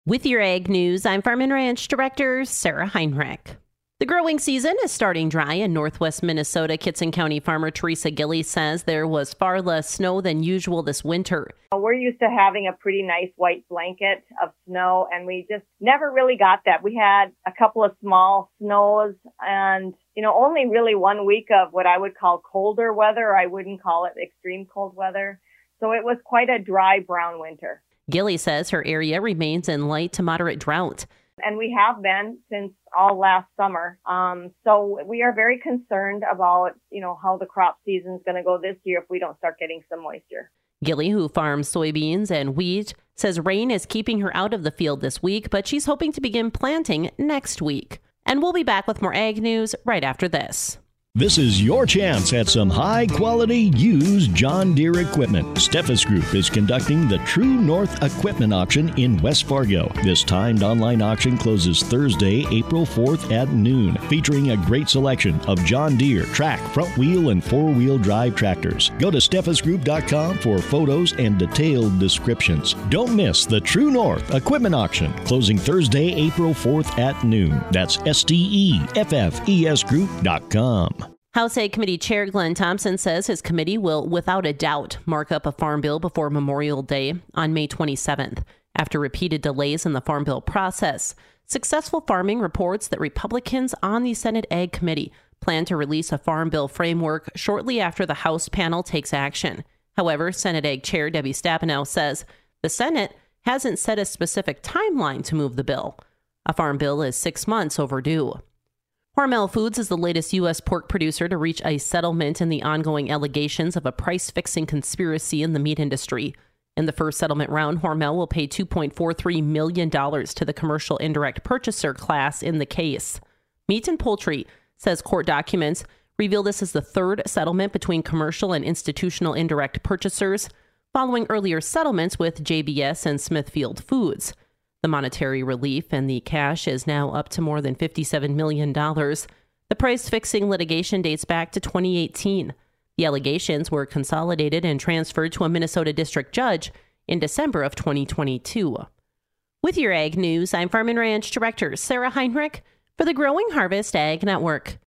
With your Ag News, I'm Farm and Ranch Director Sarah Heinrich. The growing season is starting dry in northwest Minnesota. Kittson County farmer Teresa Gilly says there was far less snow than usual this winter. We're used to having a pretty nice white blanket of snow, and we just never really got that. We had a couple of small snows and, only really 1 week of what I would call colder weather. I wouldn't call it extreme cold weather. So it was quite a dry, brown winter. Gilly says her area remains in light to moderate drought. And we have been since all last summer. So we are very concerned about, how the crop season is going to go this year if we don't start getting some moisture. Gilly, who farms soybeans and wheat, says rain is keeping her out of the field this week, but she's hoping to begin planting next week. And we'll be back with more ag news right after this. This is your chance at some high-quality used John Deere equipment. Steffes Group is conducting the True North Equipment Auction in West Fargo. This timed online auction closes Thursday, April 4th at noon, featuring a great selection of John Deere track, front-wheel, and four-wheel drive tractors. Go to steffesgroup.com for photos and detailed descriptions. Don't miss the True North Equipment Auction, closing Thursday, April 4th at noon. That's steffesgroup.com. House Ag Committee Chair Glenn Thompson says his committee will, without a doubt, mark up a farm bill before Memorial Day on May 27th. After repeated delays in the farm bill process, Successful Farming reports that Republicans on the Senate Ag Committee plan to release a farm bill framework shortly after the House panel takes action. However, Senate Ag Chair Debbie Stabenow says the Senate hasn't set a specific timeline to move the bill. A farm bill is 6 months overdue. Hormel Foods is the latest U.S. pork producer to reach a settlement in the ongoing allegations of a price-fixing conspiracy in the meat industry. In the first settlement round, Hormel will pay $2.43 million to the commercial indirect purchaser class in the case. Meat and Poultry says court documents reveal this is the third settlement between commercial and institutional indirect purchasers, following earlier settlements with JBS and Smithfield Foods. The monetary relief and the cash is now up to more than $57 million. The price-fixing litigation dates back to 2018. The allegations were consolidated and transferred to a Minnesota district judge in December of 2022. With your Ag News, I'm Farm and Ranch Director Sarah Heinrich for the Growing Harvest Ag Network.